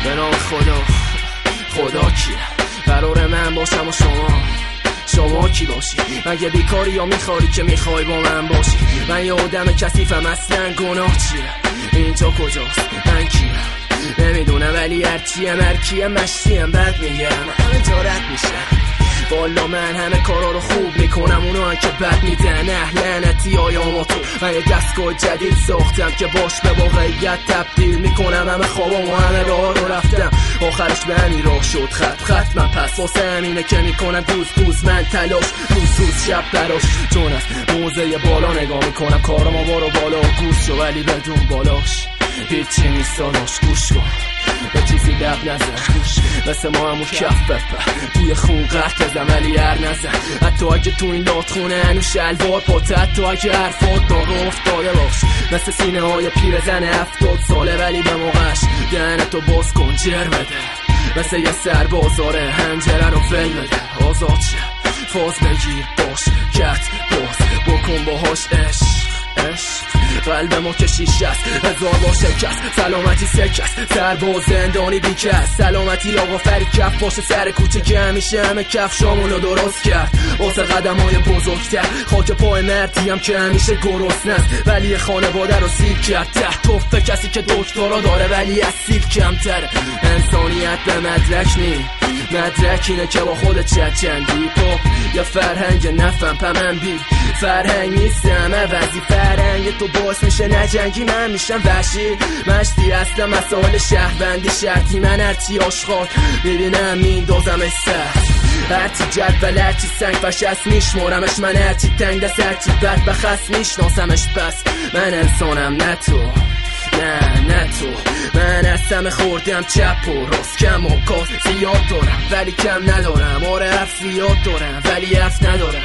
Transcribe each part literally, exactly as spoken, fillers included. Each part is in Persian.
به نام خدا، خدا کیه؟ قرار من باشم و شما شما کی باشی؟ مگه بیکاری یا میخواری که میخوای با من باشی؟ من یه آدم کثیفم، اصلا گناه چیه؟ اینجا کجاست؟ من کیم؟ نمیدونم ولی هرچیم هرکیم مشتیم بد میگم همه جا رد میشم. والا من همه کارا رو خوب میکنم، اونا هم که بد میدن اهلنتی آیا تو. من یه دستگاه جدید ساختم که باش به واقعیت تبدیل میکنم همه خوابم و همه راه رو رفتم، آخرش به همین راه شد خط خط. من پس واسه همینه که میکنم دوز دوز من تلاش، روز روز شب براش، چون از موزه بالا نگاه میکنم کارم آوار و بالا و گوش شو ولی بدون بالاش هیچی نیست داداش. گوش کن به چیزی لب نزن، مثل ما همون کف بپر توی خون قرد بزن ولی هر نزن. حتی اگه تو این لاتخونه هنو شلوار پاته، حتی اگه حرفات داغ افتاده باش مثل سینه های پیرزن هفتاد ساله ولی به موقعش دهنتو باز کن جر بده، مثل یه سربازاره هنجره رو ول بده. آزاد شه فاز بگیر باش کت باز بکن باهاش عشق عشق. قلب ما که شیشه است هزار بار شکست، سلامتی سکست سرباز زندانی بیکست. سلامتی آقا فری کف باشه سر کوچه که همیشه همه کفشامونو درست کرد واسه قدم های بزرگتر. خاک پای مردی هم که همیشه گرسنه است ولی خانواده رو سیر کرد ته توفه کسی که دکترا داره ولی از سیر کمتره. انسانیت به مدرک نی مدرک اینه که با خودت چندی پا یا فرهنگ نفهم پمن بی فرهنگ نیستم عوضی فرهنگ تو باعث میشه نجنگی من میشم وحشی مشتی هستم مسائل شهروندی شرطی. من هرچی آشغال ببینم میندازمش سر، هرچی جدول هرچی سنگ و شست میشمارمش. من هرچی تنگ دست هرچی بد بخست میشناسمش. پس من انسانم نه تو نه نه تو. من هستم خوردم چپ و راست کم و کاس زیاد دارم ولی کم ندارم. آره حرف زیاد دارم ولی حرف ندارم.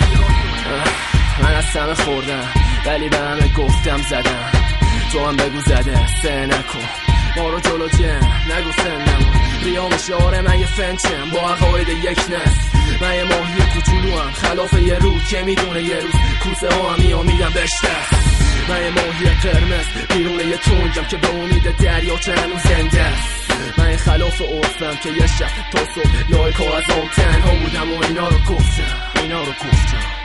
من هستم خوردم ولی به همه گفتم زدم، تو هم بگو زده سه نکن ما رو جلو جم نگو سنم ریام شعاره. من یه فنچم با عقاید یک نست، من یه ماهی کوچولو هم خلاف یه روز که میدونه یه روز کوسه ها هم میام میدم بشتست. من یه ماهی قرمز بیرون یه تونجم که به امید دریا چه هنوز زنده است. من یه خلاف عرفم که یه شب تا صبح لایک ها از آن تنها بودم و اینا رو گفتم اینا رو گفتم